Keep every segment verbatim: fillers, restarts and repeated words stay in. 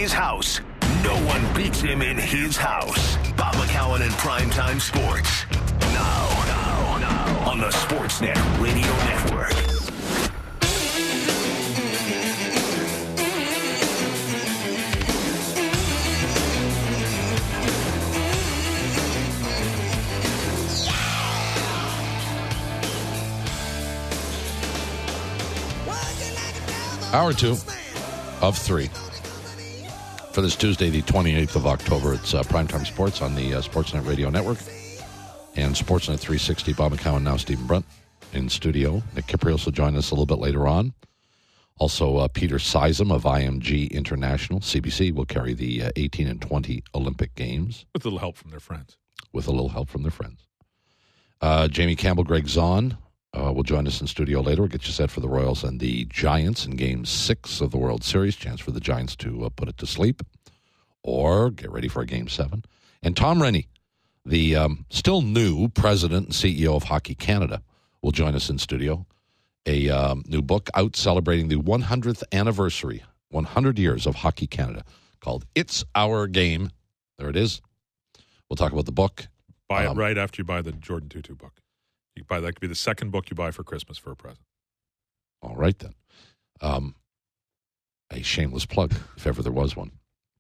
his house. No one beats him in his house. Bob McCown in Primetime Sports. Now, now, now on the Sportsnet Radio Network. Hour two of three for this Tuesday, the twenty-eighth of October. It's uh, Primetime Sports on the uh, Sportsnet Radio Network and Sportsnet three sixty. Bob McCown, now Stephen Brunt in studio. Nick Kiprios will join us a little bit later on. Also, uh, Peter Sizem of I M G International. C B C will carry the uh, eighteen and twenty Olympic Games. With a little help from their friends. With a little help from their friends. Uh, Jamie Campbell, Greg Zahn. Uh, will join us in studio later. We'll get you set for the Royals and the Giants in Game six of the World Series. Chance for the Giants to uh, put it to sleep or get ready for a Game seven. And Tom Rennie, the um, still new president and C E O of Hockey Canada, will join us in studio. A um, new book out celebrating the one hundredth anniversary, one hundred years of Hockey Canada, called It's Our Game. There it is. We'll talk about the book. Buy um, it right after you buy the Jordan Tutu book. You buy that could be the second book you buy for Christmas for a present. All right, then. Um, a shameless plug, if ever there was one.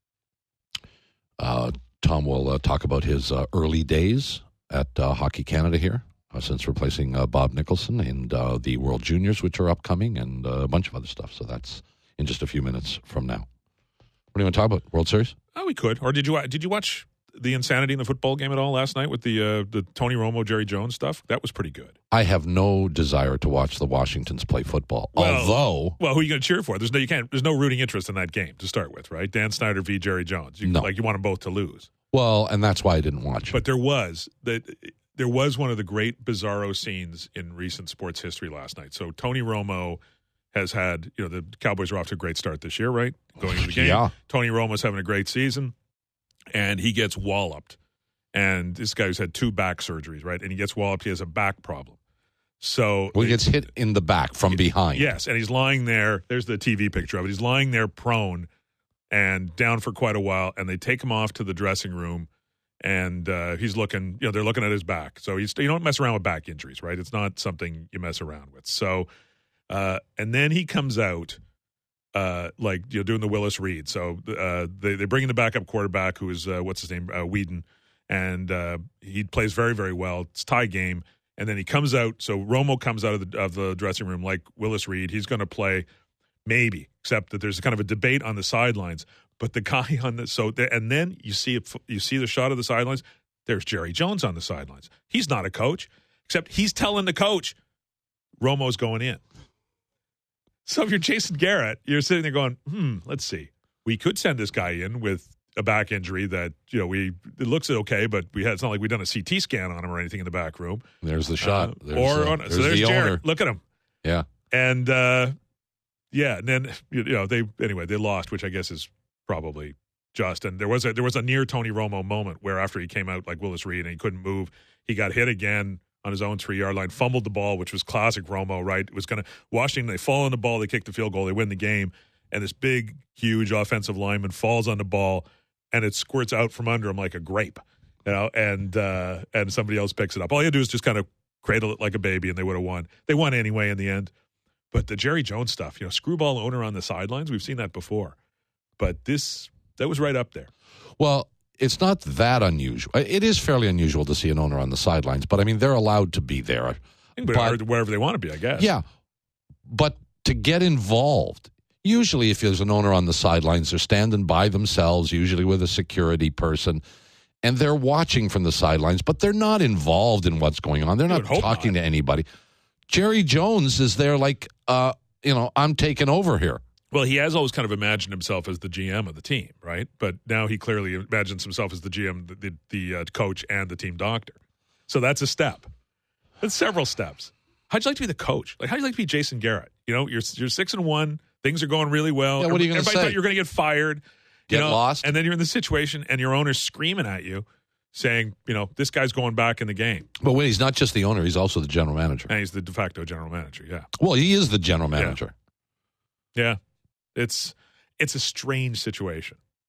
Uh, Tom will uh, talk about his uh, early days at uh, Hockey Canada here, uh, since replacing uh, Bob Nicholson, and uh, the World Juniors, which are upcoming, and uh, a bunch of other stuff. So that's in just a few minutes from now. What do you want to talk about? World Series? Oh, we could. Or did you did you watch the insanity in the football game at all last night with the uh, the Tony Romo, Jerry Jones stuff? That was pretty good. I have no desire to watch the Washingtons play football. Well, Although, well, who are you going to cheer for? There's no you can't. There's no rooting interest in that game to start with, right? Dan Snyder v. Jerry Jones. You, no. Like you want them both to lose. Well, and that's why I didn't watch. But there was that. There was one of the great bizarro scenes in recent sports history last night. So Tony Romo has had, you know, the Cowboys are off to a great start this year, right? Going into the game. Yeah. Tony Romo's having a great season, and he gets walloped. And this guy who's had two back surgeries, right? And he gets walloped. He has a back problem. So well, he gets hit in the back from behind. Yes, and he's lying there. There's the T V picture of it. He's lying there prone and down for quite a while. And they take him off to the dressing room, and uh, he's looking. You know, they're looking at his back. So he's you don't mess around with back injuries, right? It's not something you mess around with. So, uh, and then he comes out. Uh, like you know, doing the Willis Reed. So uh, they they bring in the backup quarterback, who is uh, what's his name, uh, Whedon. And uh, he plays very, very well. It's tie game. And then he comes out. So Romo comes out of the, of the dressing room like Willis Reed. He's going to play maybe, except that there's kind of a debate on the sidelines. But the guy on the – so the, and then you see, it, you see the shot of the sidelines. There's Jerry Jones on the sidelines. He's not a coach, except he's telling the coach Romo's going in. So if you're Jason Garrett, you're sitting there going, hmm, let's see. We could send this guy in with – a back injury that, you know, we it looks okay, but we had it's not like we've done a C T scan on him or anything in the back room. There's the shot. Uh, There's, or uh, on, there's so there's the Jared. owner. Look at him. Yeah. And uh, yeah, and then you know they anyway they lost, which I guess is probably just. And there was a there was a near Tony Romo moment where after he came out like Willis Reed and he couldn't move, he got hit again on his own three yard line, fumbled the ball, which was classic Romo. Right, it was going to Washington. They fall on the ball, they kick the field goal, they win the game, and this big, huge offensive lineman falls on the ball. And it squirts out from under him like a grape, you know, and uh, and somebody else picks it up. All you do is just kind of cradle it like a baby, and they would have won. They won anyway in the end. But the Jerry Jones stuff, you know, screwball owner on the sidelines, we've seen that before. But this, that was right up there. Well, it's not that unusual. It is fairly unusual to see an owner on the sidelines, but I mean, they're allowed to be there. But, wherever they want to be, I guess. Yeah, but to get involved. Usually, if there's an owner on the sidelines, they're standing by themselves, usually with a security person, and they're watching from the sidelines, but they're not involved in what's going on. They're not talking not. to anybody. Jerry Jones is there like, uh, you know, I'm taking over here. Well, he has always kind of imagined himself as the G M of the team, right? But now he clearly imagines himself as the G M, the, the, the uh, coach, and the team doctor. So that's a step. That's several steps. How'd you like to be the coach? Like, how'd you like to be Jason Garrett? You know, you're you're six and one. Things are going really well. Yeah, what are you going to say? Everybody thought you were going to get fired. Get you know, lost? And then you're in the situation, and your owner's screaming at you, saying, you know, this guy's going back in the game. But wait, he's not just the owner. He's also the general manager. And he's the de facto general manager, yeah. Well, he is the general manager. Yeah. yeah. It's it's a strange situation.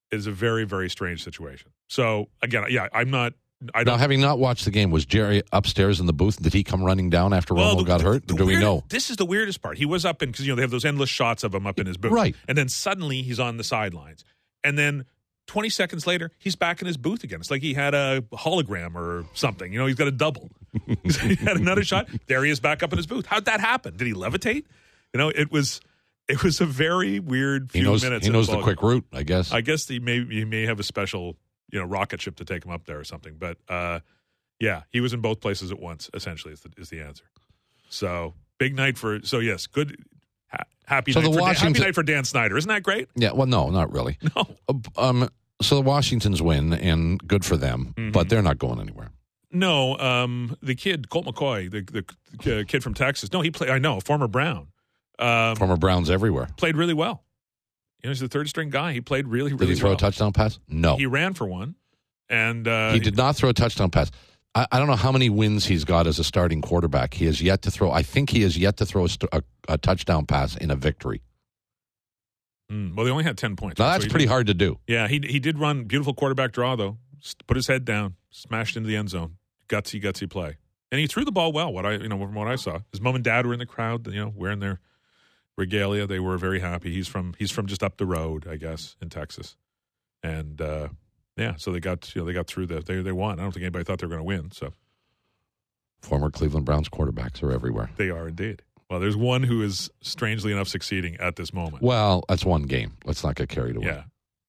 is a very, very strange situation. So, again, yeah, I'm not – I don't. Now, having not watched the game, was Jerry upstairs in the booth? Did he come running down after well, Romo the, got hurt? The, Or do weird, we know? This is the weirdest part. He was up in – because, you know, they have those endless shots of him up in his booth. Right. And then suddenly he's on the sidelines. And then twenty seconds later, he's back in his booth again. It's like he had a hologram or something. You know, he's got a double. He had another shot. There he is back up in his booth. How'd that happen? Did he levitate? You know, it was it was a very weird few he knows, minutes. He knows the, the quick route, I guess. I guess he may he may have a special, you know, rocket ship to take him up there or something. But uh, yeah, he was in both places at once. Essentially, is the, is the answer. So big night for. So yes, good. Ha- happy so night the for Washington, Dan, happy night for Dan Snyder. Isn't that great? Yeah. Well, no, not really. No. Um. So the Washingtons win, and good for them, Mm-hmm. but they're not going anywhere. No. Um. The kid Colt McCoy, the the uh, kid from Texas. No, he played. I know, former Brown. Um, Former Browns everywhere. Played really well. You know, he's the third string guy. He played really, really Did he throw well. a touchdown pass? No. He ran for one. And uh, He did not throw a touchdown pass. I, I don't know how many wins he's got as a starting quarterback. He has yet to throw. I think he has yet to throw a, st- a, a touchdown pass in a victory. Mm, well, they only had ten points. Now right? that's So he pretty did- hard to do. Yeah, he he did run beautiful quarterback draw though. S- Put his head down, smashed into the end zone. Gutsy, gutsy play, and he threw the ball well. What I you know from what I saw, his mom and dad were in the crowd. You know, wearing their regalia. They were very happy. He's from he's from just up the road, I guess, in Texas, and uh, yeah, so they got you know they got through the they they won. I don't think anybody thought they were going to win. So Former Cleveland Browns quarterbacks are everywhere. they are indeed. Well, there's one who is strangely enough succeeding at this moment. Well, that's one game. Let's not get carried away. Yeah.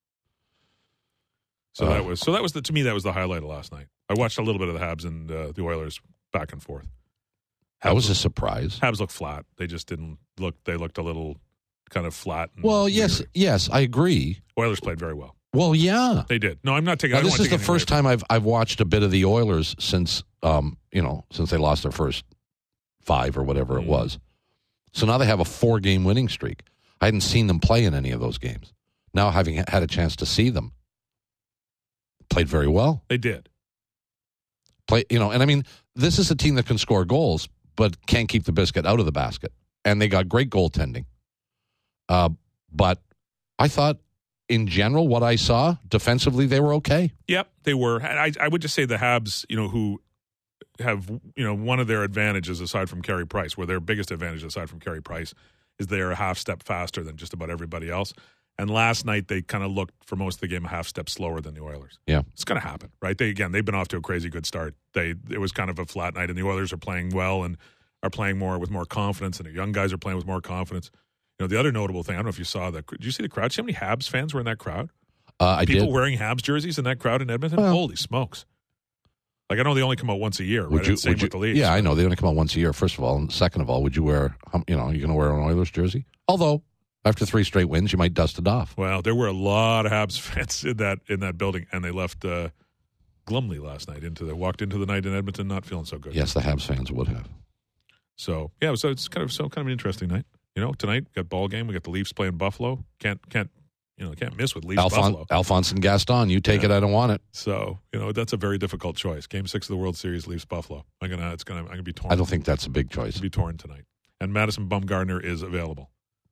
So Uh, that was so that was the to me that was the highlight of last night. I watched a little bit of the Habs and uh, the Oilers back and forth. That was a surprise. Habs looked flat. They just didn't look. They looked a little kind of flat. And Well, yes, weird. yes, I agree. Oilers played very well. Well, yeah. They did. No, I'm not taking. I Now, don't this want is to the take anything first away time I've I've watched a bit of the Oilers since um you know since they lost their first five or whatever Mm. it was. So now they have a four game winning streak. I hadn't seen them play in any of those games. Now having had a chance to see them, played very well. from. They did. Play you know, and I mean this is a team that can score goals but can't keep the biscuit out of the basket, and they got great goaltending. Uh, but I thought, in general, what I saw defensively, they were okay. Yep, they were. And I, I would just say the Habs, you know, who have, you know, one of their advantages aside from Carey Price, where their biggest advantage aside from Carey Price is they're a half step faster than just about everybody else. And last night they kind of looked for most of the game a half step slower than the Oilers. Yeah, It's going to happen, right? They again, they've been off to a crazy good start. They it was kind of a flat night, and the Oilers are playing well and are playing more with more confidence, and the young guys are playing with more confidence. You know, the other notable thing, I don't know if you saw that. Did you see the crowd? See how many Habs fans were in that crowd? uh, I People did. wearing Habs jerseys in that crowd in Edmonton? Well- Holy smokes. Like, I know they only come out once a year, right? Would you? And same Would you with the Leafs. yeah, I know they only come out once a year. First of all, and second of all, would you wear? um, You know, you going to wear an Oilers jersey? Although after three straight wins, you might dust it off. Well, there were a lot of Habs fans in that in that building, and they left uh, glumly last night. Into the walked into the night in Edmonton, not feeling so good. Yes, the Habs fans would have. So yeah, so it's kind of so kind of an interesting night. You know, tonight we got ball game. We got the Leafs playing Buffalo. Can't can't you know can't miss with Leafs Alphon- Buffalo. Alphonse and Gaston, you take Yeah. it. I don't want it. So you know that's a very difficult choice. Game six of the World Series, Leafs Buffalo. I'm gonna it's gonna I'm gonna be torn. I don't think that's a big choice. be torn tonight. And Madison Bumgarner is available.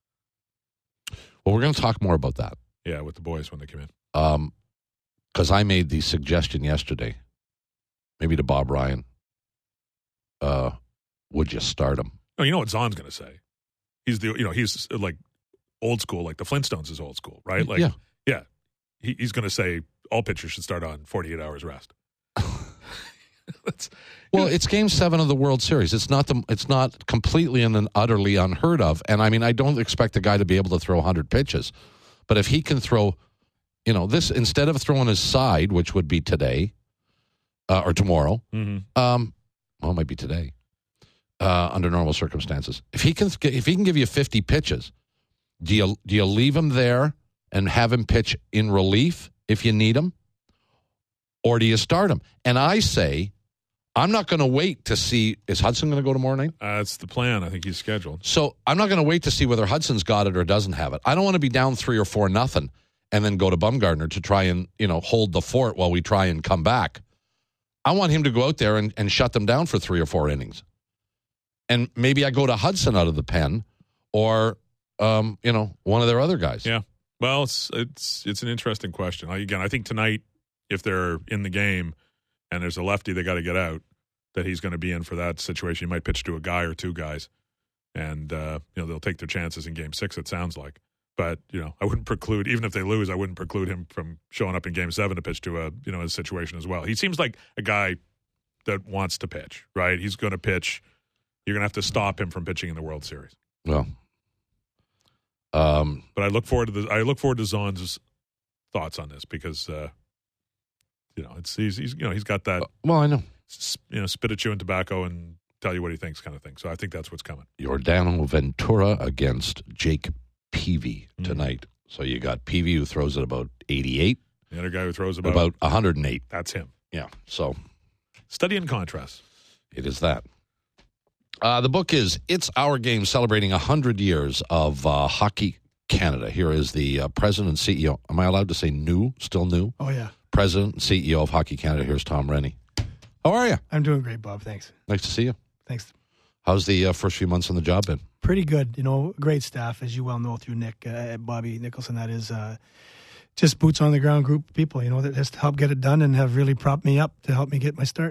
Well, we're going to talk more about that. Yeah, with the boys when they come in. Um, because I made the suggestion yesterday, maybe to Bob Ryan. Uh, would you start him? Oh, you know what Zahn's going to say? He's the you know he's like old school, like the Flintstones is old school, right? Like Yeah. yeah. He, he's going to say all pitchers should start on forty-eight hours rest. That's, Well, it's Game Seven of the World Series. It's not the. It's not completely and then utterly unheard of. And I mean, I don't expect the guy to be able to throw one hundred pitches, but if he can throw, you know, this instead of throwing his side, which would be today uh, or tomorrow, mhm. um, well, it might be today uh, under normal circumstances. If he can, if he can give you fifty pitches, do you do you leave him there and have him pitch in relief if you need him, or do you start him? And I say, I'm not going to wait to see, is Hudson going to go tomorrow night? Uh, that's the plan. I think he's scheduled. So I'm not going to wait to see whether Hudson's got it or doesn't have it. I don't want to be down three or four nothing and then go to Bumgarner to try and, you know, hold the fort while we try and come back. I want him to go out there and, and shut them down for three or four innings. And maybe I go to Hudson out of the pen or, um, you know, one of their other guys. Yeah. Well, it's it's it's an interesting question. I, again, I think tonight, if they're in the game and there's a lefty they got to get out, that he's going to be in for that situation. He might pitch to a guy or two guys, and uh, you know they'll take their chances in Game Six. It sounds like, but you know I wouldn't preclude, even if they lose, I wouldn't preclude him from showing up in Game Seven to pitch to a you know a situation as well. He seems like a guy that wants to pitch, right? He's going to pitch. You're going to have to stop him from pitching in the World Series. Well. Um, but I look forward to the, I look forward to Zon's thoughts on this because uh, you know it's he's, he's you know he's got that well I know you know spit at you and tobacco and tell you what he thinks kind of thing. So I think that's what's coming. Yordano Ventura against Jake Peavy tonight. Mm-hmm. So you got Peavy who throws at about eighty-eight. The other guy who throws about about one hundred eight. That's him. Yeah. So study in contrast. It is that. Uh, the book is It's Our Game, celebrating one hundred years of uh, Hockey Canada. Here is the uh, president and C E O. Am I allowed to say new? Still new? Oh, yeah. President and C E O of Hockey Canada. Here's Tom Rennie. How are you? I'm doing great, Bob. Thanks. Nice to see you. Thanks. How's the uh, first few months on the job been? Pretty good. You know, great staff, as you well know through Nick, uh, Bobby Nicholson. That is uh, just boots on the ground group of people, you know, that just help get it done and have really propped me up to help me get my start.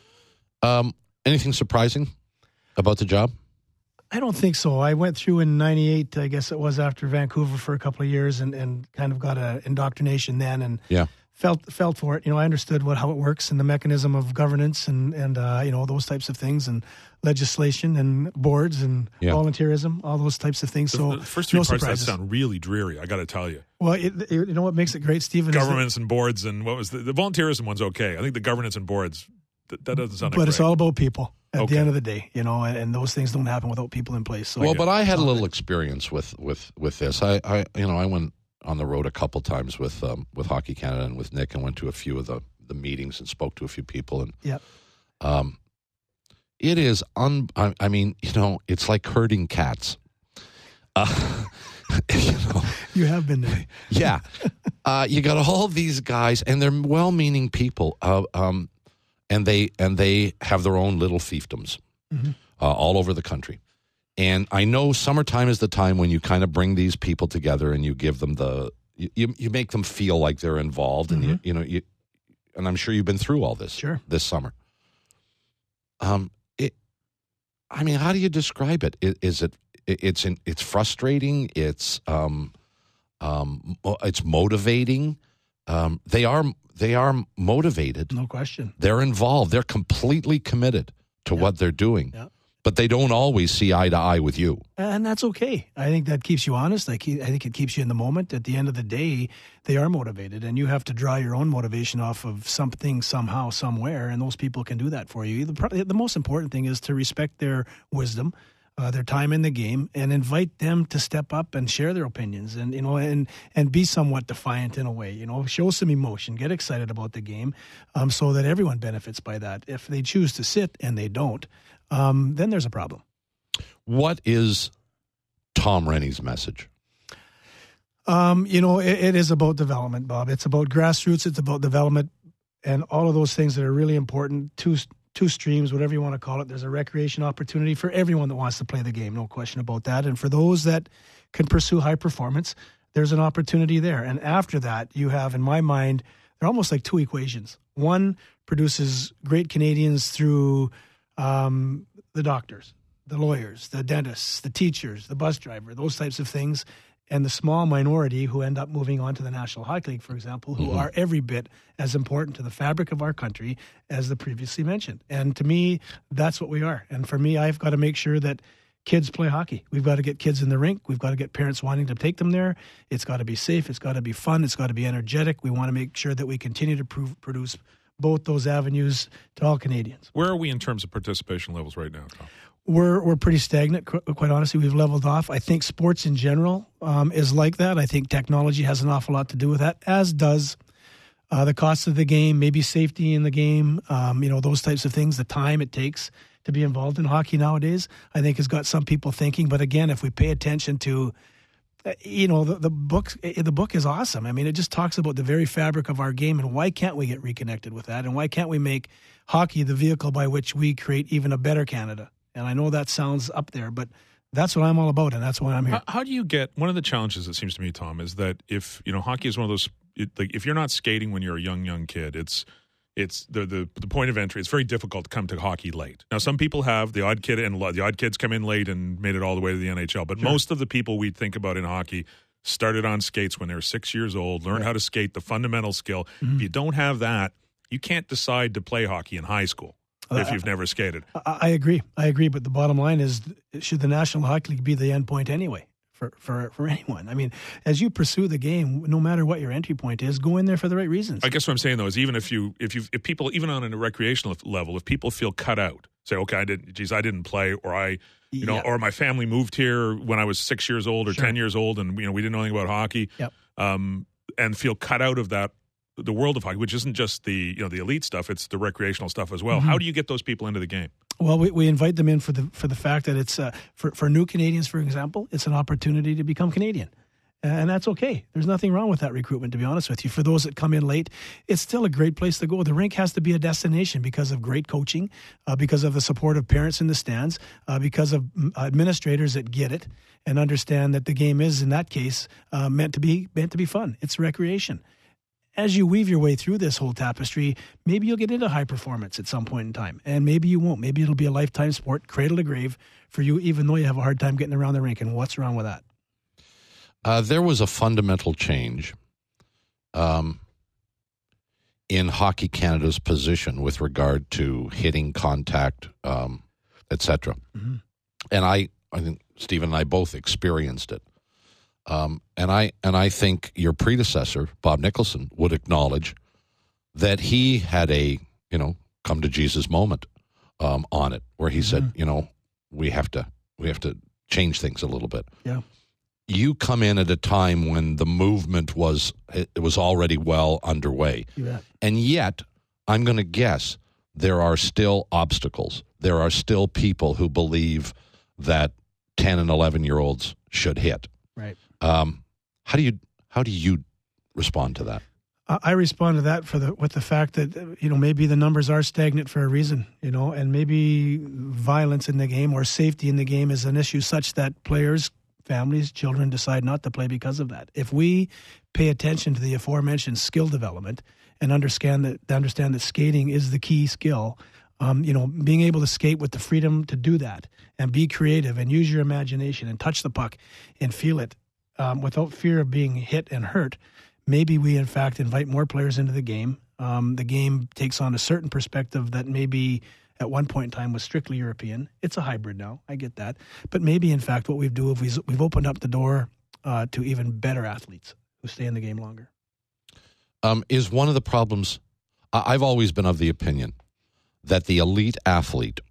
Um, anything surprising about the job? I don't think so. I went through in ninety-eight, I guess it was, after Vancouver for a couple of years and, and kind of got an indoctrination then and yeah. felt felt for it. You know, I understood what how it works and the mechanism of governance and, and uh, you know, those types of things and legislation and boards and yeah. volunteerism, all those types of things. The, so the first three no parts surprises. That sound really dreary, I got to tell you. Well, it, it, you know what makes it great, Stephen? Governments that, and boards and what was the, the volunteerism one's okay. I think the governance and boards, that, that doesn't sound But like it's great. all about people. At okay. the end of the day, you know, and, and those things don't happen without people in place. So well, but I had a little experience with, with, with this. I, I, you know, I went on the road a couple times with um, with Hockey Canada and with Nick, and went to a few of the, the meetings and spoke to a few people. And yeah, um, it is un. I, I mean, you know, it's like herding cats. Uh, you know, you have been there. Yeah, uh, you got all these guys, and they're well-meaning people. Uh, um. And they and they have their own little fiefdoms mm-hmm. uh, all over the country. And I know summertime is the time when you kind of bring these people together and you give them the you you make them feel like they're involved mm-hmm. and you you know you and I'm sure you've been through all this sure. this summer. Um, it. I mean, how do you describe it? it is it? It's in, it's frustrating. It's um, um, it's motivating. Um, they are. They are motivated. No question. They're involved. They're completely committed to yeah. what they're doing. Yeah. But they don't always see eye to eye with you. And that's okay. I think that keeps you honest. I, keep, I think it keeps you in the moment. At the end of the day, they are motivated, and you have to draw your own motivation off of something, somehow, somewhere, and those people can do that for you. The, the most important thing is to respect their wisdom, Uh, their time in the game, and invite them to step up and share their opinions, and you know, and and be somewhat defiant in a way. You know, show some emotion, get excited about the game, um, so that everyone benefits by that. If they choose to sit and they don't, um, then there's a problem. What is Tom Rennie's message? Um, you know, it, it is about development, Bob. It's about grassroots. It's about development, and all of those things that are really important. Two two streams, whatever you want to call it. There's a recreation opportunity for everyone that wants to play the game, no question about that. And for those that can pursue high performance, there's an opportunity there. And after that, you have, in my mind, they're almost like two equations. One produces great Canadians through um, the doctors, the lawyers, the dentists, the teachers, the bus driver, those types of things, and the small minority who end up moving on to the National Hockey League, for example, who mm-hmm. are every bit as important to the fabric of our country as the previously mentioned. And to me, that's what we are. And for me, I've got to make sure that kids play hockey. We've got to get kids in the rink. We've got to get parents wanting to take them there. It's got to be safe. It's got to be fun. It's got to be energetic. We want to make sure that we continue to prove, produce both those avenues to all Canadians. Where are we in terms of participation levels right now, Tom? We're we're pretty stagnant, quite honestly. We've leveled off. I think sports in general um, is like that. I think technology has an awful lot to do with that, as does uh, the cost of the game, maybe safety in the game, um, you know, those types of things, the time it takes to be involved in hockey nowadays, I think has got some people thinking. But again, if we pay attention to, uh, you know, the, the book, the book is awesome. I mean, it just talks about the very fabric of our game, and why can't we get reconnected with that? And why can't we make hockey the vehicle by which we create even a better Canada? And I know that sounds up there, but That's what I'm all about, and that's why I'm here. How, how do you get, one of the challenges, it seems to me, Tom, is that if, you know, hockey is one of those, it, like if you're not skating when you're a young, young kid, it's, it's the, the the point of entry. It's very difficult to come to hockey late. Now, some people have the odd kid, and the odd kids come in late and made it all the way to the N H L. But sure. most of the people we think about in hockey started on skates when they were six years old, learned right. how to skate, the fundamental skill. Mm-hmm. If you don't have that, you can't decide to play hockey in high school. If you've never skated. I, I agree. I agree. But the bottom line is, should the National Hockey League be the end point anyway for, for, for anyone? I mean, as you pursue the game, no matter what your entry point is, go in there for the right reasons. I guess what I'm saying, though, is even if you, if you, if people, even on a recreational level, if people feel cut out, say, okay, I didn't, geez, I didn't play, or I, you know, yep. or my family moved here when I was six years old or sure. ten years old, and you know, we didn't know anything about hockey, yep. um, and feel cut out of that. The world of hockey, which isn't just the you know the elite stuff, it's the recreational stuff as well. Mm-hmm. How do you get those people into the game? Well, we, we invite them in for the for the fact that it's uh, for for new Canadians, for example, it's an opportunity to become Canadian, and that's okay. There's nothing wrong with that recruitment, to be honest with you. For those that come in late, it's still a great place to go. The rink has to be a destination because of great coaching, uh, because of the support of parents in the stands, uh, because of administrators that get it and understand that the game is, in that case, uh, meant to be meant to be fun. It's recreation. As you weave your way through this whole tapestry, maybe you'll get into high performance at some point in time, and maybe you won't. Maybe it'll be a lifetime sport, cradle to grave for you, even though you have a hard time getting around the rink. And what's wrong with that? Uh, there was a fundamental change um, in Hockey Canada's position with regard to hitting, contact, um, et cetera. Mm-hmm. And I, I think Stephen and I both experienced it. Um, and I and I think your predecessor, Bob Nicholson, would acknowledge that he had a, you know, come to Jesus moment um, on it, where he mm-hmm. said, you know, we have to we have to change things a little bit. Yeah. You come in at a time when the movement was it was already well underway. Yeah. And yet, I'm going to guess there are still obstacles. There are still people who believe that ten and eleven year olds should hit. Right. Um, how do you how do you respond to that? I respond to that for the with the fact that, you know, maybe the numbers are stagnant for a reason, you know, and maybe violence in the game or safety in the game is an issue such that players, families, children decide not to play because of that. If we pay attention to the aforementioned skill development and understand that understand that skating is the key skill, um, you know, being able to skate with the freedom to do that and be creative and use your imagination and touch the puck and feel it um, without fear of being hit and hurt, maybe we, in fact, invite more players into the game. Um, the game takes on a certain perspective that maybe at one point in time was strictly European. It's a hybrid now. I get that. But maybe, in fact, what we've do is we've opened up the door uh, to even better athletes who stay in the game longer. Um, is one of the problems, I've always been of the opinion that the elite athlete,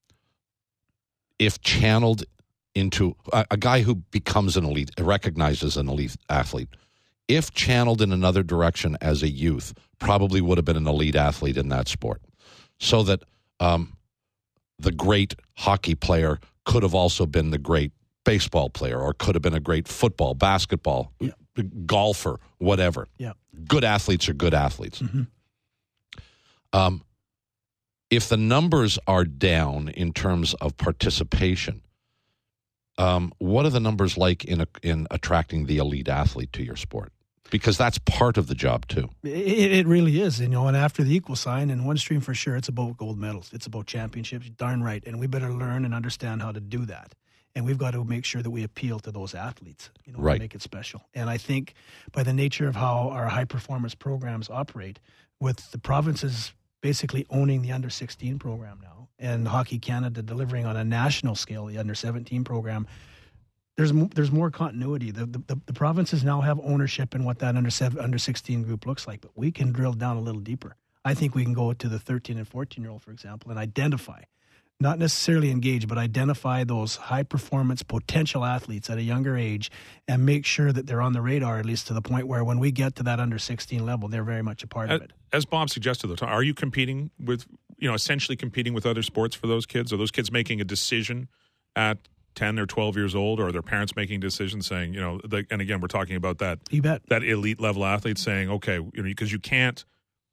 if channeled into a, a guy who becomes an elite, recognized as an elite athlete, if channeled in another direction as a youth, probably would have been an elite athlete in that sport. So that um, the great hockey player could have also been the great baseball player, or could have been a great football, basketball, yeah. golfer, whatever. Yeah. Good athletes are good athletes. Mm-hmm. Um, if the numbers are down in terms of participation, um, what are the numbers like in a, in attracting the elite athlete to your sport? Because that's part of the job too. It, it really is, you know. And after the equal sign and one stream for sure, it's about gold medals. It's about championships. Darn right. And we better learn and understand how to do that. And we've got to make sure that we appeal to those athletes, you know, right. to make it special. And I think by the nature of how our high performance programs operate, with the provinces basically owning the under sixteen program now, and Hockey Canada delivering on a national scale the under seventeen program, there's there's more continuity. The, the the provinces now have ownership in what that under seven, under sixteen group looks like, but we can drill down a little deeper. I think we can go to the thirteen and fourteen year old, for example, and identify, not necessarily engage, but identify those high performance potential athletes at a younger age and make sure that they're on the radar, at least to the point where when we get to that under sixteen level, they're very much a part as, of it. As Bob suggested, though, are you competing with, you know, essentially competing with other sports for those kids? Are those kids making a decision at ten or twelve years old, or are their parents making decisions saying, you know, the, and again, we're talking about that, you bet. that elite level athlete saying, okay, you know, because you can't,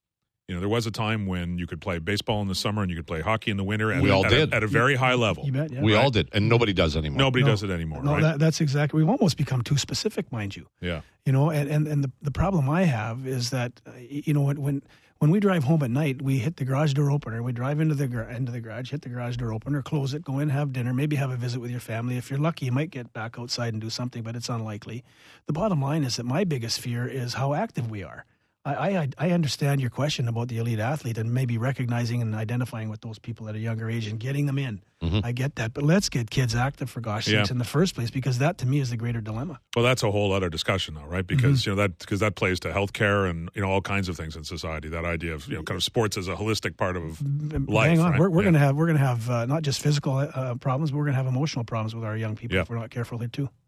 You know, there was a time when you could play baseball in the summer and you could play hockey in the winter. And We all at did. A, at a very high level. You bet, yeah. We Right. all did, and nobody does anymore. Nobody No. does it anymore, No, right? that, that's exactly. We've almost become too specific, mind you. yeah. You know, and, and, and the, the problem I have is that, uh, you know, when, when when we drive home at night, we hit the garage door opener. We drive into the gar- into the garage, hit the garage door opener, close it, go in, have dinner, maybe have a visit with your family. If you're lucky, you might get back outside and do something, but it's unlikely. The bottom line is that my biggest fear is how active we are. I, I I understand your question about the elite athlete and maybe recognizing and identifying with those people at a younger age and getting them in. Mhm. I get that, but let's get kids active for gosh sakes Yeah. in the first place, because that to me is the greater dilemma. Well, that's a whole other discussion, though, right? Because you know that because that plays to healthcare and you know all kinds of things in society. That idea of you know kind of sports as a holistic part of life. Hang on, right? we're, we're Yeah. going to have we're going to have uh, not just physical uh, problems, but we're going to have emotional problems with our young people Yeah. if we're not careful here too.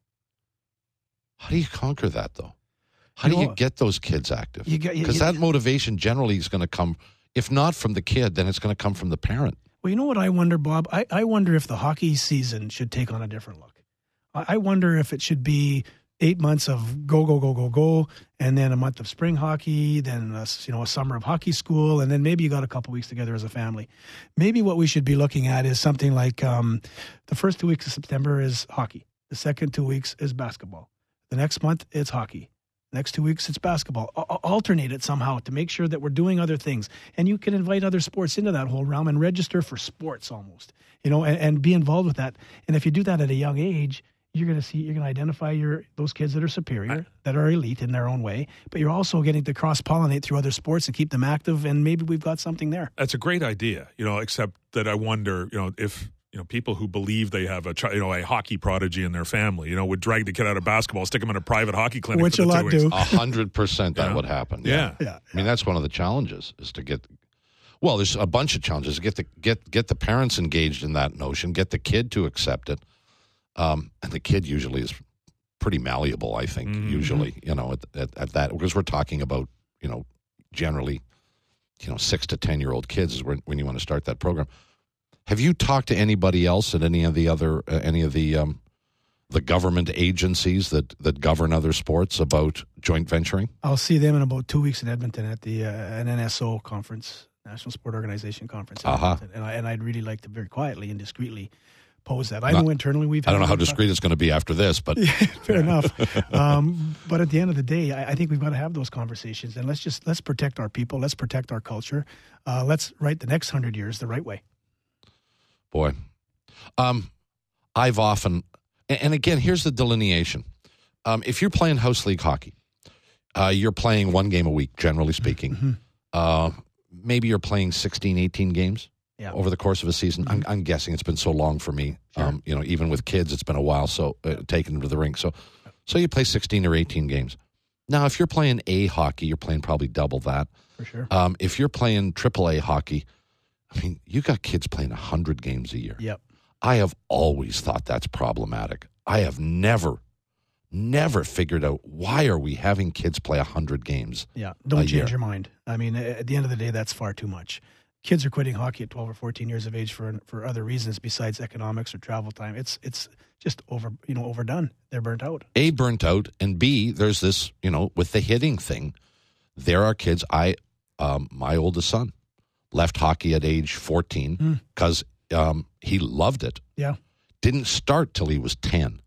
How do you conquer that, though? How You do you know, get those kids active? you get- you- Because you- that motivation generally is going to come, if not from the kid, then it's going to come from the parent. Well, you know what I wonder, Bob? I, I wonder if the hockey season should take on a different look. I, I wonder if it should be eight months of go, go, go, go, go, and then a month of spring hockey, then a, you know a summer of hockey school, and then maybe you got a couple weeks together as a family. Maybe what we should be looking at is something like um, the first two weeks of September is hockey. The second two weeks is basketball. The next month, it's hockey. Next two weeks, it's basketball. A- alternate it somehow to make sure that we're doing other things. And you can invite other sports into that whole realm and register for sports almost, you know, and, and be involved with that. And if you do that at a young age, you're going to see, you're going to identify your those kids that are superior, that are elite in their own way, but you're also getting to cross-pollinate through other sports and keep them active, and maybe we've got something there. That's a great idea, you know. Except that I wonder, you know, if you know people who believe they have a chi- you know a hockey prodigy in their family, you know, would drag the kid out of basketball, stick him in a private hockey clinic, Which for a the lot two weeks. do. A hundred percent that Yeah. would happen. Yeah. Yeah. I mean, that's one of the challenges is to get. Well, there's a bunch of challenges. Get the get get the parents engaged in that notion. Get the kid to accept it, um, and the kid usually is pretty malleable. I think Mhm. usually, you know, at, at, at that because we're talking about you know generally, you know, six to ten year old kids is when when you want to start that program. Have you talked to anybody else at any of the other uh, any of the um, the government agencies that that govern other sports about joint venturing? I'll see them in about two weeks in Edmonton at the uh, an N S O conference, National Sport Organization conference. in Uh-huh. Edmonton. And, I, and I'd really like to very quietly and discreetly pose that. I Not- know internally we've I don't had know how a- discreet it's going to be after this, but Fair enough. Um, but at the end of the day, I, I think we've got to have those conversations, and let's just let's protect our people. Let's protect our culture. Uh, let's write the next hundred years the right way. boy, um, I've often, and and again, here's the delineation. Um, if you're playing house league hockey, uh, you're playing one game a week, generally speaking. Mm-hmm. Uh, maybe you're playing sixteen, eighteen games Yeah. over the course of a season. I'm, I'm guessing it's been so long for me. Um, you know, even with kids, it's been a while. So uh, taking them to the rink. So, so you play sixteen or eighteen games. Now, if you're playing A hockey, you're playing probably double that. For sure. Um, if you're playing triple A hockey, I mean, you got kids playing one hundred games a year. Yep. I have always thought that's problematic. I have never, never figured out why are we having kids play one hundred games. Yeah. Don't a change year. your mind. I mean, at the end of the day, that's far too much. Kids are quitting hockey at twelve or fourteen years of age for for other reasons besides economics or travel time. It's it's just over you know overdone. They're burnt out. A, burnt out, and B, there's this, you know, with the hitting thing, there are kids. I, um, my oldest son left hockey at age fourteen because um, he loved it. Yeah. Didn't start till he was ten.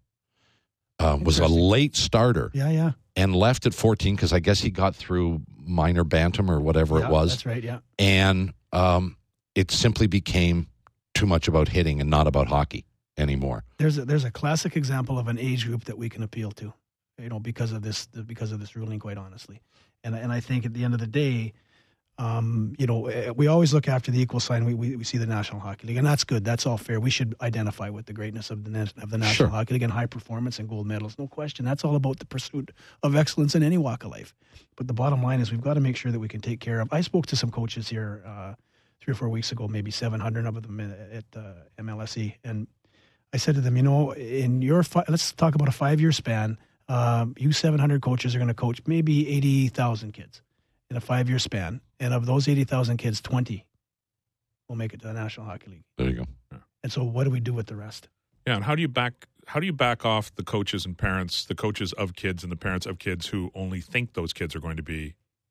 Um, was a Interesting. late starter Yeah. Yeah. and left at fourteen because I guess he got through minor bantam or whatever Yeah, it was. That's right. Yeah. And um, it simply became too much about hitting and not about hockey anymore. There's a, there's a classic example of an age group that we can appeal to, you know, because of this because of this ruling. Quite honestly, and and I think at the end of the day, um, you know, eh, we always look after the equal sign. We, we we see the National Hockey League, and that's good. That's all fair. We should identify with the greatness of the na- of the National Sure. Hockey League and high performance and gold medals, no question. That's all about the pursuit of excellence in any walk of life. But the bottom line is we've got to make sure that we can take care of. I spoke to some coaches here uh, three or four weeks ago, maybe seven hundred of them at uh, M L S E, and I said to them, you know, in your fi- let's talk about a five-year span. Um, you seven hundred coaches are going to coach maybe eighty thousand kids in a five-year span, and of those eighty thousand kids, twenty will make it to the National Hockey League. There you go. And so, what do we do with the rest? Yeah, and how do you back how do you back off the coaches and parents, the coaches of kids and the parents of kids who only think those kids are going to be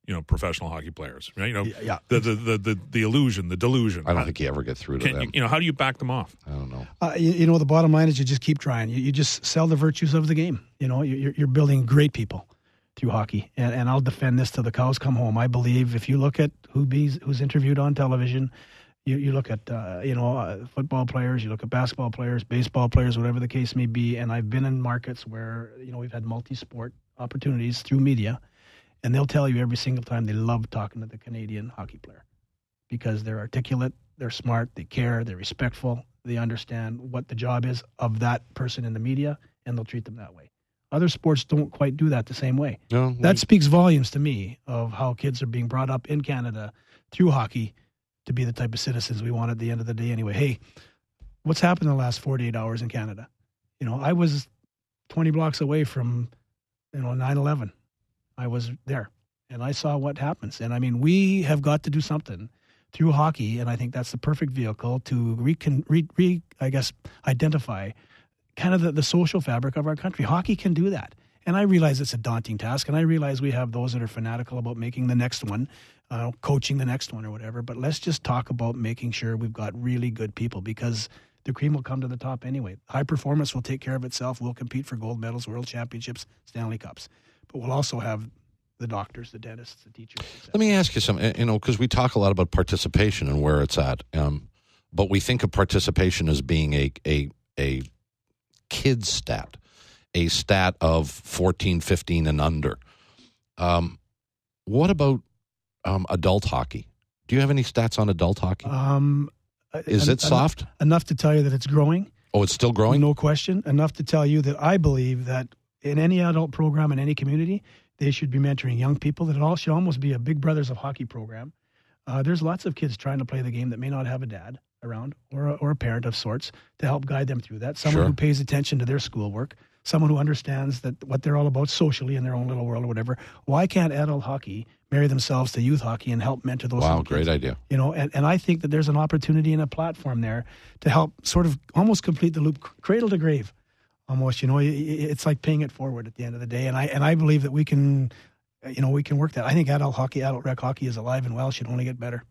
you know, professional hockey players, right? You know, Yeah, yeah. The, the the the the illusion, the delusion. I don't think you ever get through to Can, them. you, you know, how do you back them off? I don't know. Uh, you, you know, the bottom line is you just keep trying. You, you just sell the virtues of the game. You know, you- you're, you're building great people through hockey. And, and I'll defend this till the cows come home. I believe if you look at who be's, who's interviewed on television, you, you look at, uh, you know, uh, football players, you look at basketball players, baseball players, whatever the case may be. And I've been in markets where, you know, we've had multi-sport opportunities through media. And they'll tell you every single time they love talking to the Canadian hockey player because they're articulate, they're smart, they care, they're respectful, they understand what the job is of that person in the media, and they'll treat them that way. Other sports don't quite do that the same way. No, That we- speaks volumes to me of how kids are being brought up in Canada through hockey to be the type of citizens we want at the end of the day anyway. Hey, what's happened in the last forty-eight hours in Canada? You know, I was twenty blocks away from, you know, nine eleven. I was there, and I saw what happens. And, I mean, we have got to do something through hockey, and I think that's the perfect vehicle to, recon, re, re, I guess, identify kind of the, the social fabric of our country. Hockey can do that. And I realize it's a daunting task, and I realize we have those that are fanatical about making the next one, uh, coaching the next one or whatever. But let's just talk about making sure we've got really good people because the cream will come to the top anyway. High performance will take care of itself. We'll compete for gold medals, world championships, Stanley Cups. But we'll also have the doctors, the dentists, the teachers. et cetera. Let me ask you something, you know, because we talk a lot about participation and where it's at, um, but we think of participation as being a a a kid stat, a stat of fourteen, fifteen, and under. Um, what about um, adult hockey? Do you have any stats on adult hockey? Um, Is en- it soft? Enough to tell you that it's growing. Oh, it's still growing? No question. Enough to tell you that I believe that in any adult program in any community, they should be mentoring young people. That it all should almost be a Big Brothers of Hockey program. Uh, there's lots of kids trying to play the game that may not have a dad around or a, or a parent of sorts to help guide them through that. Someone Sure. who pays attention to their schoolwork. Someone who understands that what they're all about socially in their own little world or whatever. Why can't adult hockey marry themselves to youth hockey and help mentor those Wow, little great kids? idea. You know, and, and I think that there's an opportunity and a platform there to help sort of almost complete the loop, cradle to grave, almost. You know, it's like paying it forward at the end of the day. And I and I believe that we can, you know, we can work that. I think adult hockey, adult rec hockey is alive and well. Should only get better.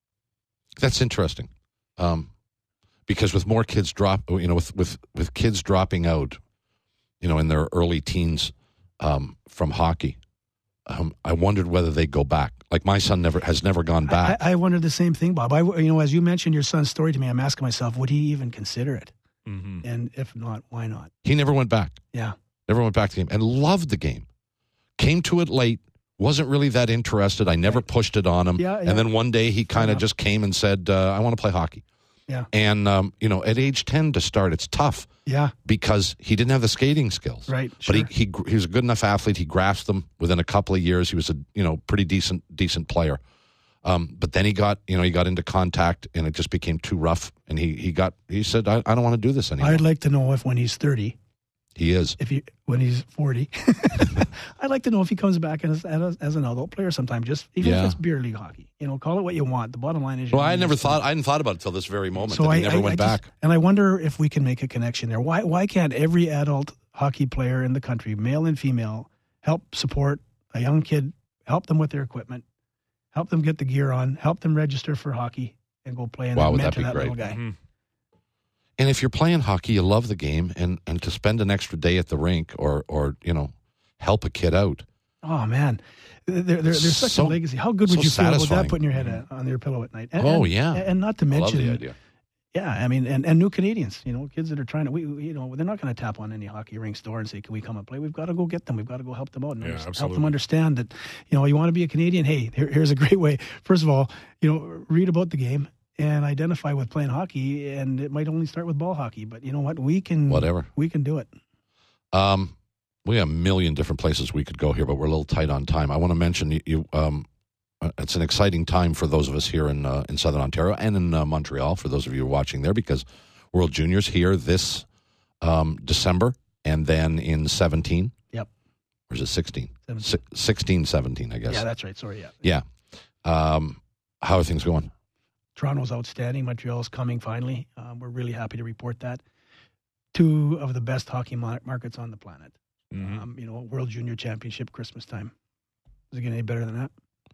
That's interesting, um, because with more kids drop, you know, with, with, with kids dropping out, you know, in their early teens um, from hockey, um, I wondered whether they go back. Like my son never has never gone back. I, I wondered the same thing, Bob. I, you know, as you mentioned your son's story to me, I'm asking myself, would he even consider it? Mm-hmm. And if not, why not? he never went back. Yeah. Never went back to the game and loved the game. Came to it late. Wasn't really that interested. I never Right. pushed it on him. Yeah, yeah. And then one day he kind of enough. just came and said, uh, I want to play hockey. Yeah. And, um, you know, at age ten to start, it's tough Yeah. because he didn't have the skating skills. Right. But he, Sure. he he was a good enough athlete. He grasped them within a couple of years. He was a, you know, pretty decent decent player. Um, but then he got, you know, he got into contact and it just became too rough. And he, he got, he said, I, I don't want to do this anymore. I'd like to know if when he's thirty, he is. if he when he's forty, I'd like to know if he comes back as as, as an adult player sometime. Just even Yeah. if it's beer league hockey, you know, call it what you want. The bottom line is. Well, you're I gonna never miss thought, them. I hadn't thought about it until this very moment So that I he never I- went I just- back. and I wonder if we can make a connection there. Why why can't every adult hockey player in the country, male and female, help support a young kid, help them with their equipment, help them get the gear on, help them register for hockey, and go play and Wow, then would that mentor be that great. little guy. Mm-hmm. And if you're playing hockey, you love the game, and, and to spend an extra day at the rink or, or you know, help a kid out. Oh man, there, there, there's such So- a legacy. How good would so you feel about satisfying. that? Putting your head uh, on your pillow at night. And, Oh, and- yeah. and not to I love mention, the idea. yeah, I mean, and, and new Canadians, you know, kids that are trying to, we, we- you know, they're not going to tap on any hockey rinks door and say, "Can we come and play?" We've got to go get them. We've got to go help them out and Yeah, under- help absolutely. them understand that, you know, you want to be a Canadian. Hey, here, here's a great way. First of all, you know, read about the game and identify with playing hockey, and it might only start with ball hockey, but you know what? We can, Whatever. we can do it. Um, we have a million different places we could go here, but we're a little tight on time. I want to mention you. you um, uh, it's an exciting time for those of us here in uh, in Southern Ontario and in uh, Montreal. For those of you watching there, because World Juniors here this um, December, and then in seventeen. Yep. Or is it sixteen? seventeen. Si- sixteen, seventeen, I guess. Yeah, that's right. Sorry, yeah. Yeah. Um, how are things going? Toronto's outstanding. Montreal's coming finally. Um, we're really happy to report that. Two of the best hockey mar- markets on the planet. Mm-hmm. Um, you know, World Junior Championship, Christmas time. Is it getting any better than that?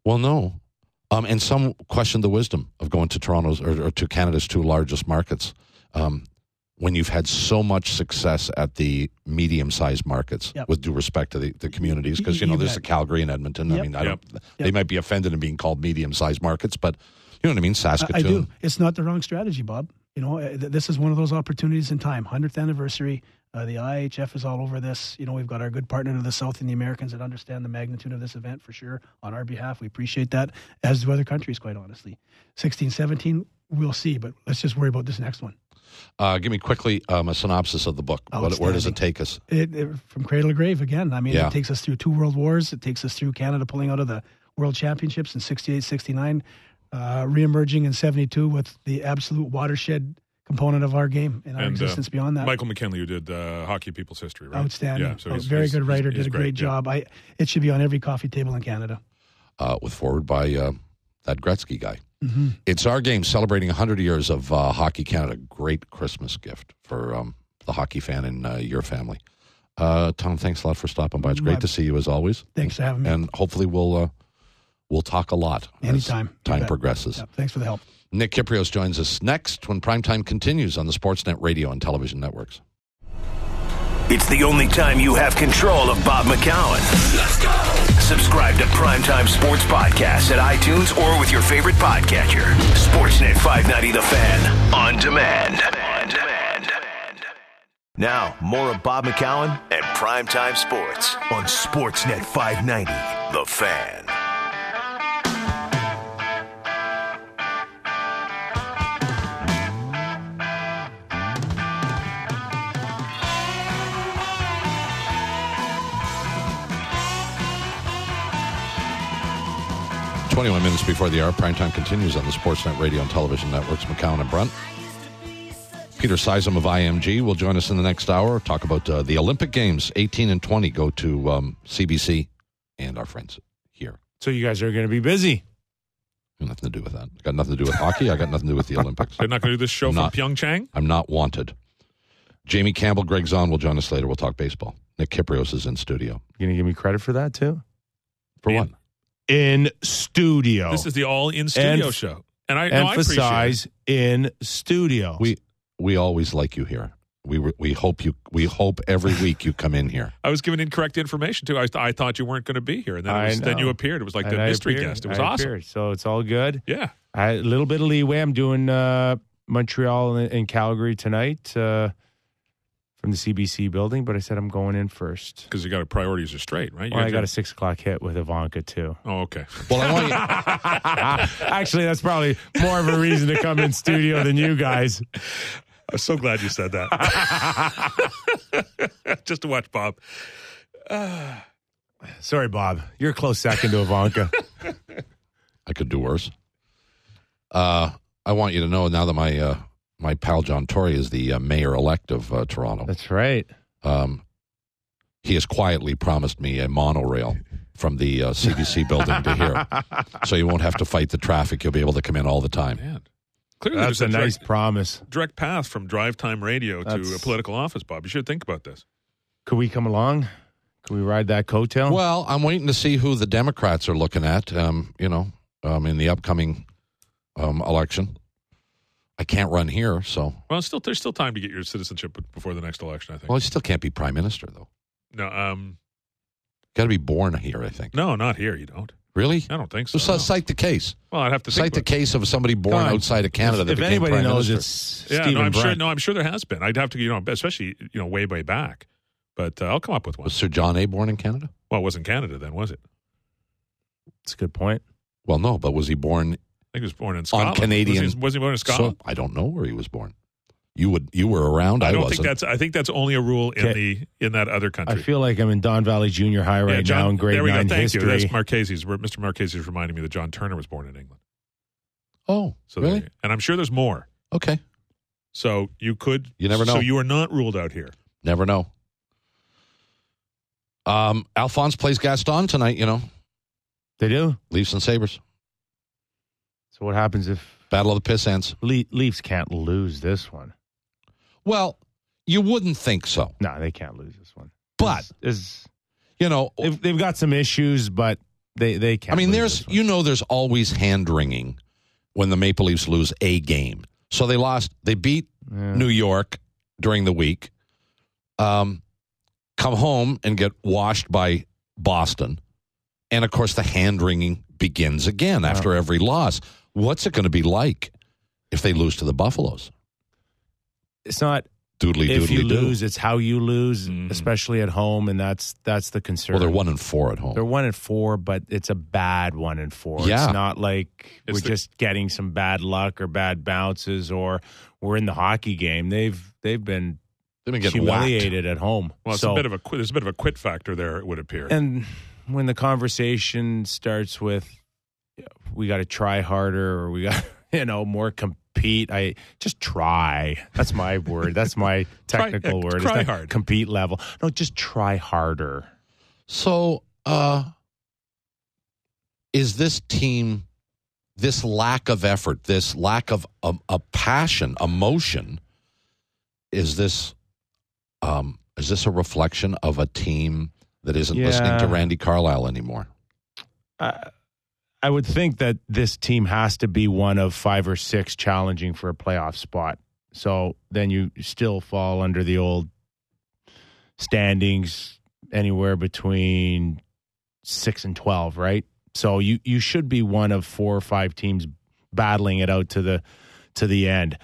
Well, no. Um, and some question the wisdom of going to Toronto's or, or to Canada's two largest markets um, when you've had so much success at the medium-sized markets, Yep. with due respect to the, the communities, because, you know, You there's bet. the Calgary and Edmonton. I Yep. mean, I don't, Yep. they Yep. might be offended in being called medium-sized markets, but you know what I mean? I, Saskatoon. I do. It's not the wrong strategy, Bob. You know, uh, th- this is one of those opportunities in time. hundredth anniversary. Uh, the I H F is all over this. You know, we've got our good partner to the south and the Americans that understand the magnitude of this event for sure on our behalf. We appreciate that, as do other countries, quite honestly. sixteen, seventeen, we'll see, but let's just worry about this next one. Uh, give me quickly um, a synopsis of the book. What, where does it Outstanding. take us? It, it, from cradle to grave again. I mean, Yeah. it takes us through two world wars. It takes us through Canada pulling out of the world championships in sixty-eight, sixty-nine, uh, reemerging in seventy-two with the absolute watershed component of our game and our And, uh, existence beyond that. Michael McKinley, who did uh, Hockey People's History, right? Outstanding. Yeah, so Oh, he's, very he's- good writer. he's- Did he's a great yeah. job. I It should be on every coffee table in Canada. Uh, with forward by uh, that Gretzky guy. Mm-hmm. It's our game celebrating one hundred years of uh, Hockey Canada. Great Christmas gift for um, the hockey fan in uh, your family. Uh, Tom, thanks a lot for stopping by. It's great My- to see you as always. Thanks for having me. And hopefully we'll uh, we'll talk a lot as Anytime. You time bet. progresses. Yeah, thanks for the help. Nick Kiprios joins us next when Primetime continues on the Sportsnet radio and television networks. It's the only time you have control of Bob McCown. Let's go! Subscribe to Primetime Sports Podcasts at iTunes or with your favorite podcatcher. Sportsnet five ninety The Fan. On demand. On demand. Now, more of Bob McCown and Primetime Sports on Sportsnet five ninety The Fan. twenty-one minutes before the hour, Primetime continues on the Sportsnet radio and television networks. McCown and Brunt. Peter Sizem of I M G will join us in the next hour. Talk about uh, the Olympic Games, eighteen and twenty, go to um, C B C and our friends here. So you guys are going to be busy. Nothing to do with that. Got nothing to do with hockey. I got nothing to do with the Olympics. They're not going to do this show I'm from not. Pyeongchang? I'm not wanted. Jamie Campbell, Greg Zahn will join us later. We'll talk baseball. Nick Kiprios is in studio. You going to give me credit for that too? For In- what? In studio. This is the all in studio And- show. And I, no, I appreciate it. Emphasize in studio. We we always like you here. We re- we hope you we hope every week you come in here. I was given incorrect information too. I, I thought you weren't going to be here, and then, it I was, then know. you appeared. It was like And the I mystery appeared. guest. It was I awesome. appeared. So it's all good. Yeah, I, a little bit of leeway. I'm doing uh, Montreal and, and Calgary tonight uh, from the C B C building, but I said I'm going in first. because you got priorities are straight, right? You Well, I got a your- six o'clock hit with Ivanka too. Oh, okay. Well, I want you. Actually, that's probably more of a reason to come in studio than you guys. I'm so glad you said that. Just to watch Bob. Sorry, Bob. You're a close second to Ivanka. I could do worse. Uh, I want you to know now that my uh, my pal John Tory is the uh, mayor elect of uh, Toronto. That's right. Um, he has quietly promised me a monorail from the uh, C B C building to here, so you won't have to fight the traffic. You'll be able to come in all the time. Man. Clearly, That's a there's nice direct, promise. direct path from drive time radio to a That's- political office, Bob. You should think about this. Could we come along? Could we ride that coattail? Well, I'm waiting to see who the Democrats are looking at. Um, you know, um, in the upcoming um, election. I can't run here, so Well, still, there's still time to get your citizenship before the next election, I think. well, I still can't be prime minister though. no, um, Got to be born here, I think. no, not here. You don't. Really? I don't think so. So no. cite the case. Well, I'd have to think Cite the about case of somebody born Come on. outside of Canada if, that if became anybody prime knows, minister. it's it. Yeah, Stephen no, I'm sure. Brent. No, I'm sure there has been. I'd have to, you know, especially you know, way, way back. But uh, I'll come up with one. Was Sir John A. born in Canada? Well, it wasn't Canada then, was it? That's a good point. Well, no, but was he born? I think he was born in Scotland. Canadian- Was he, was he born in Scotland? So, I don't know where he was born. You would you were around. I, I don't wasn't. think that's. I think that's only a rule in Okay. the in that other I country. feel like I'm in Don Valley Junior High right yeah, John, now in grade there we nine go. Thank history. you. That's Marchese's. Mister Marchese is reminding me that John Turner was born in England. Oh, So really? there- and I'm sure there's more. Okay. So you could. You never know. So you are not ruled out here. Never know. Um, Alphonse plays Gaston tonight. You know, They do. Leafs and Sabres. So what happens if Battle of the Piss Ants. Le- Leafs can't lose this one? Well, you wouldn't think so, No, they can't lose this one. but Is you know, they've, they've got some issues, but They they can't. I mean, lose there's this one. you know there's always hand wringing when the Maple Leafs lose a game. So they lost. They beat Yeah. New York during the week. Um, come home and get washed by Boston, and of course the hand wringing begins again after every loss. What's it going to be like if they lose to the Buffaloes? It's not Doodly if doodly you doo. lose, it's how you lose, Mhm. especially at home, and that's that's the concern. Well, they're one and four at home. They're one and four, but it's a bad one and four. Yeah. It's not like It's we're the- just getting some bad luck or bad bounces, or we're in the hockey game. They've they've been They've been getting whacked. humiliated at home. Well, it's so, a bit of a qu- there's a bit of a quit factor there. It would appear. and when the conversation starts with, we got to try harder, or we got you know more compete. I just try. That's my word. That's my technical yeah, word. try It's not hard. Compete level. No, just try harder. So, uh, is this team, this lack of effort, this lack of a, a passion, emotion, is this, um, is this a reflection of a team that isn't listening to Yeah. Randy Carlyle anymore? I, I would think that this team has to be one of five or six challenging for a playoff spot. So then you still fall under the old standings anywhere between six and twelve, right? So you, you should be one of four or five teams battling it out to the to the end.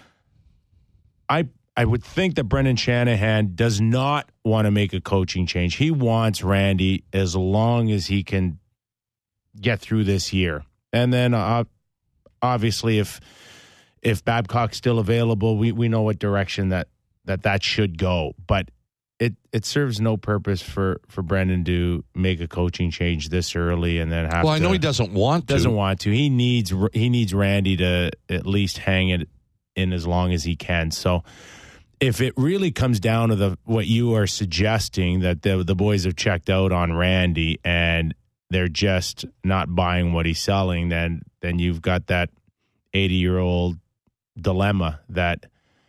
I I would think that Brendan Shanahan does not want to make a coaching change. He wants Randy as long as he can get through this year. And then uh, obviously if if Babcock's still available, we, we know what direction that, that that should go. But it, it serves no purpose for, for Brendan to make a coaching change this early and then have Well, I to, know he doesn't want to. doesn't want to. He needs he needs Randy to at least hang it in as long as he can. So if it really comes down to the what you are suggesting, that the the boys have checked out on Randy and they're just not buying what he's selling, then then you've got that eighty-year-old dilemma that,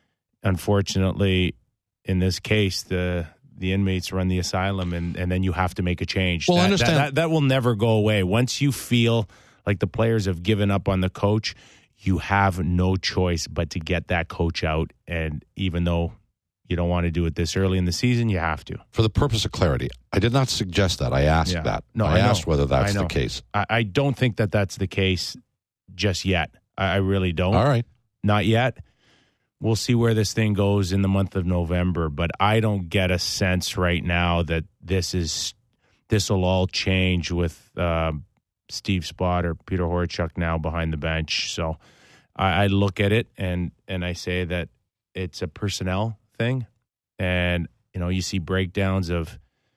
unfortunately, in this case, the the inmates run the asylum, and, and then you have to make a change. Well, that, I understand. That, that, that will never go away. Once you feel like the players have given up on the coach, you have no choice but to get that coach out. And even though you don't want to do it this early in the season, you have to. For the purpose of clarity, I did not suggest that. I asked Yeah. that. No, I, I know. asked whether that's I know. the case. I, I don't think that that's the case just yet. I, I really don't. All right. Not yet. We'll see where this thing goes in the month of November, but I don't get a sense right now that this is this will all change with uh, Steve Spott or Peter Horachuk now behind the bench. So I, I look at it and and I say that it's a personnel thing, and you know you see breakdowns of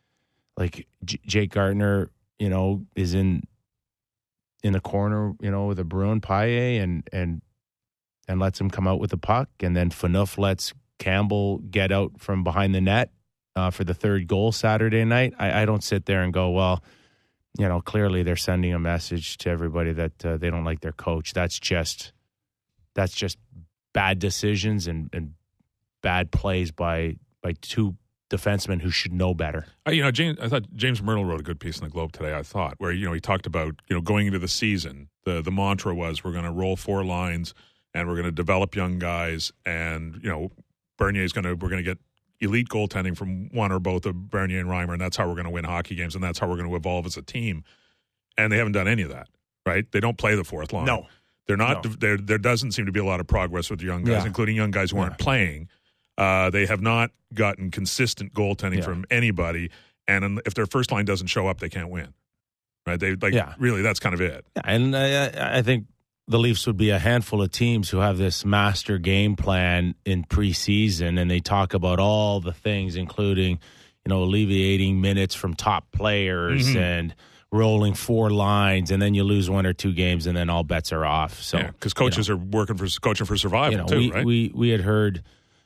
like J- Jake Gardner, you know, is in in the corner, you know, with a Bruin Paille and and. and lets him come out with the puck. And then Phaneuf lets Campbell get out from behind the net uh, for the third goal Saturday night. I, I don't sit there and go, well, you know, clearly they're sending a message to everybody that uh, they don't like their coach. That's just that's just bad decisions and, and bad plays by by two defensemen who should know better. Uh, you know, James, I thought James Myrtle wrote a good piece in the Globe today. I thought where you know he talked about you know going into the season, the the mantra was we're going to roll four lines. And we're going to develop young guys, and you know, Bernier's going to we're going to get elite goaltending from one or both of Bernier and Reimer, and that's how we're going to win hockey games, and that's how we're going to evolve as a team. And they haven't done any of that, right? They don't play the fourth line. No, they're not. No. There, there doesn't seem to be a lot of progress with young guys, Yeah. including young guys who aren't Yeah. playing. Uh, they have not gotten consistent goaltending Yeah. from anybody, and if their first line doesn't show up, they can't win. Right? They like Yeah. really. That's kind of it. and I, I think the Leafs would be a handful of teams who have this master game plan in preseason, and they talk about all the things, including, you know, alleviating minutes from top players Mhm. and rolling four lines, and then you lose one or two games, and then all bets are off. So, because coaches you are working for coaching for survival know, too, we, right? we we had heard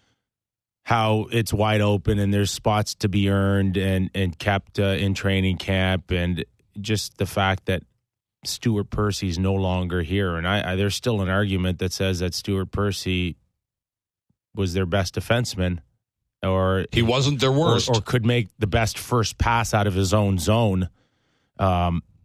how it's wide open and there's spots to be earned and and kept uh, in training camp, and just the fact that Stuart Percy's no longer here, and I, I there's still an argument that says that Stuart Percy was their best defenseman, or He wasn't their or, worst. or could make the best first pass out of his own zone. Um,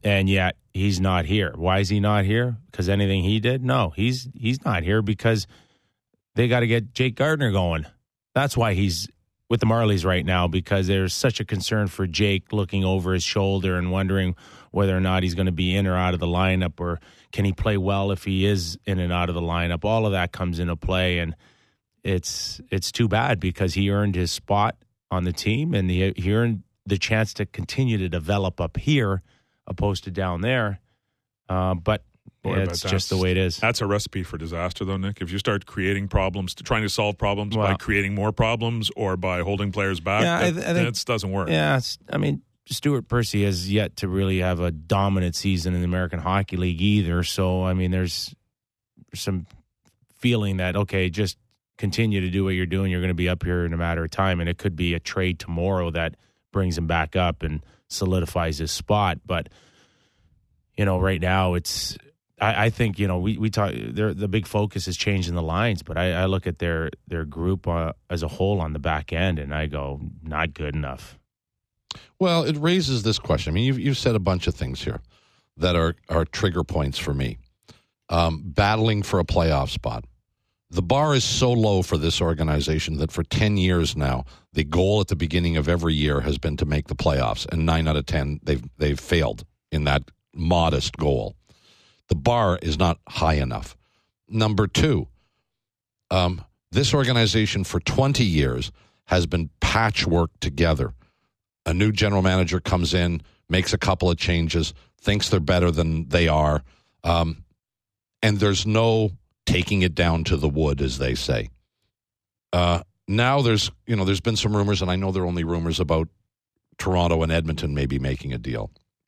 and yet he's not here. Why is he not here? Because anything he did? No, he's he's not here because they got to get Jake Gardiner going. That's why he's with the Marlies right now, because there's such a concern for Jake looking over his shoulder and wondering whether or not he's going to be in or out of the lineup, or can he play well if he is in and out of the lineup. All of that comes into play, and it's it's too bad because he earned his spot on the team, and he, he earned the chance to continue to develop up here opposed to down there. Uh, but Boy, it's but just the way it is. That's a recipe for disaster, though, Nick. If you start creating problems, trying to solve problems Well, by creating more problems or by holding players back, Yeah, I that, th- I think- that doesn't work. Yeah, it's, I mean, Stuart Percy has yet to really have a dominant season in the American Hockey League either. So, I mean, there's some feeling that, okay, just continue to do what you're doing. You're going to be up here in a matter of time, and it could be a trade tomorrow that brings him back up and solidifies his spot. But, you know, right now it's – I, I think, you know, we, we talk, the big focus is changing the lines, but I, I look at their, their group uh, as a whole on the back end, and I go, not good enough. Well, it raises this question. I mean, you've, you've said a bunch of things here that are, are trigger points for me. Um, battling for a playoff spot. The bar is so low for this organization that for ten years now, the goal at the beginning of every year has been to make the playoffs, and nine out of ten, they've, they've failed in that modest goal. The bar is not high enough. Number two, um, this organization for twenty years has been patchwork together. A new general manager comes in, makes a couple of changes, thinks they're better than they are, um, and there's no taking it down to the wood, as they say. Uh, now there's, you know, there's been some rumors, and I know there are only rumors about Toronto and Edmonton maybe making a deal.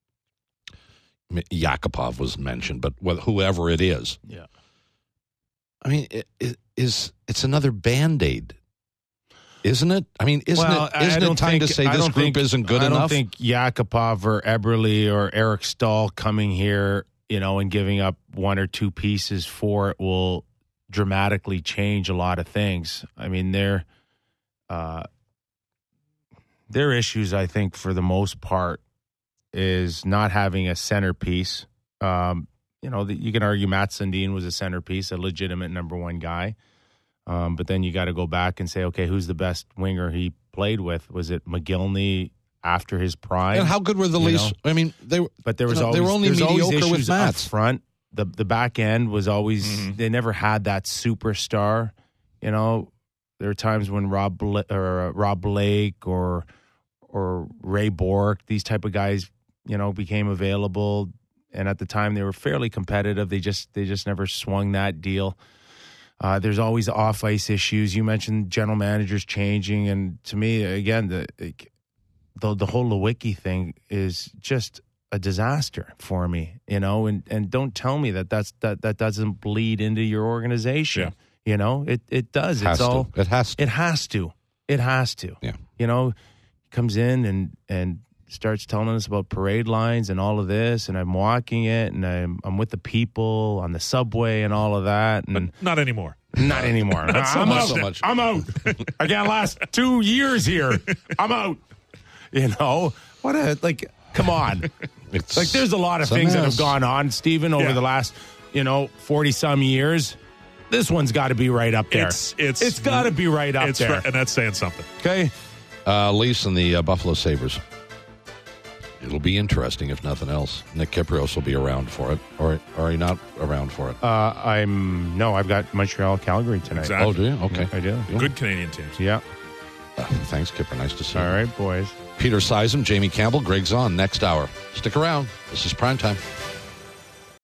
Yakupov was mentioned, but whoever it is. Yeah. I mean, it, it is it's another Band-Aid, isn't it? I mean, isn't Well, it isn't it time think, to say I this don't group think, isn't good I enough? I don't think Yakupov or Eberle or Eric Stahl coming here, you know, and giving up one or two pieces for it will dramatically change a lot of things. I mean, their uh, their issues, I think, for the most part, is not having a centerpiece. Um, you know, the, you can argue Matt Sundin was a centerpiece, a legitimate number one guy. Um, but then you got to go back and say, okay, who's the best winger he played with? Was it McGillney after his prime? And how good were the You Leafs? know? I mean, they were. But there was you know, always, they were only there's always mediocre with issues up Mats. front. The the back end was always Mhm. they never had that superstar. You know, there are times when Rob Bla- or uh, Rob Blake or or Ray Bourque, these type of guys, you know, became available, and at the time they were fairly competitive. They just they just never swung that deal. Uh, there's always off ice issues. You mentioned general managers changing, and to me, again, the the, the whole Lewicki thing is just a disaster for me. You know, and, and don't tell me that that's that that doesn't bleed into your organization. Yeah. You know, it it does. Has it's to. all It has to. it has to. It has to. Yeah. You know, comes in and and starts telling us about parade lines and all of this, and I'm walking it, and I'm I'm with the people on the subway and all of that, and But not anymore. not anymore. Not so I'm much. out. So much. I'm out. I can't last two years here. I'm out. You know what? A like. Come on. It's, Like, there's a lot of it's a things that have mess. gone on, Stephen, over Yeah. the last, you know, forty some years. This one's got to be right up there. It's it's it's got to be right up it's there. and that's saying something. Okay. Uh, Leafs and the uh, Buffalo Sabres. It'll be interesting, if nothing else. Nick Kyprios will be around for it, or, or are you not around for it? Uh, I'm no, I've got Montreal, Calgary tonight. Exactly. Oh, do you? Okay. I do. Good Canadian teams. Yeah. Uh, thanks, Kipper. Nice to see All you. right, boys. Peter Sizem, Jamie Campbell, Greg Zahn, next hour. Stick around. This is Primetime.